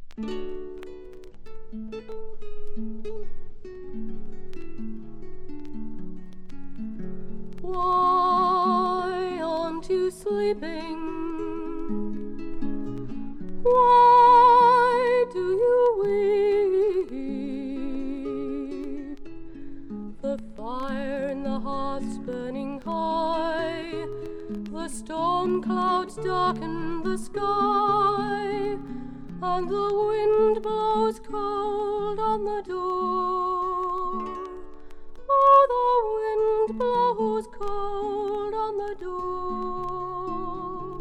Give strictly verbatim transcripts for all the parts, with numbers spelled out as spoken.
Why aren't you sleeping? Why do you weep? The fire in the hearth's burning high, the storm clouds darken the sky, and the wind blows cold on the door. Oh, the wind blows cold on the door.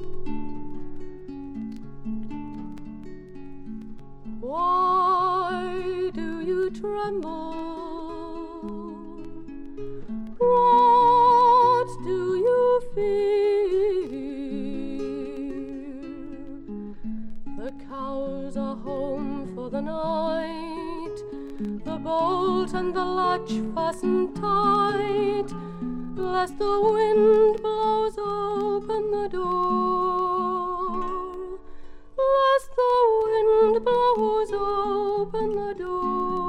Why do you tremble? What do you feel? The cows are home for the night, the bolt and the latch fastened tight, lest the wind blows open the door, lest the wind blows open the door.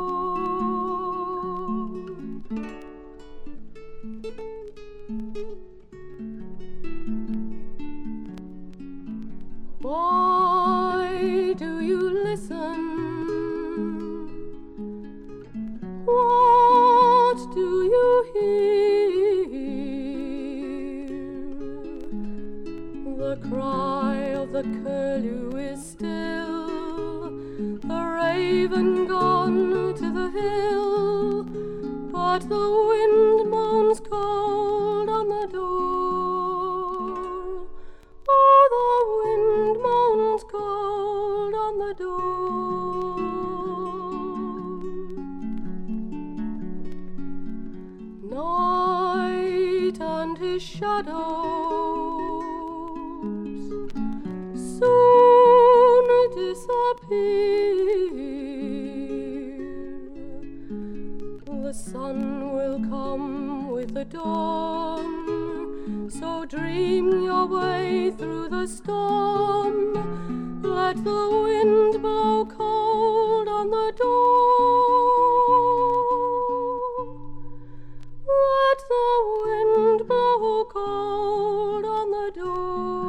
Why do you listen? What do you hear? The cry of the curlew is still, the raven gone to the hill, but the wind moans cold on the door. Oh, the wind moans cold on the door. Night and his shadows soon disappear. The sun will come with the dawn, so dream your way through the storm. Let the wind blow cold on the door. Let the wind blow cold on the door.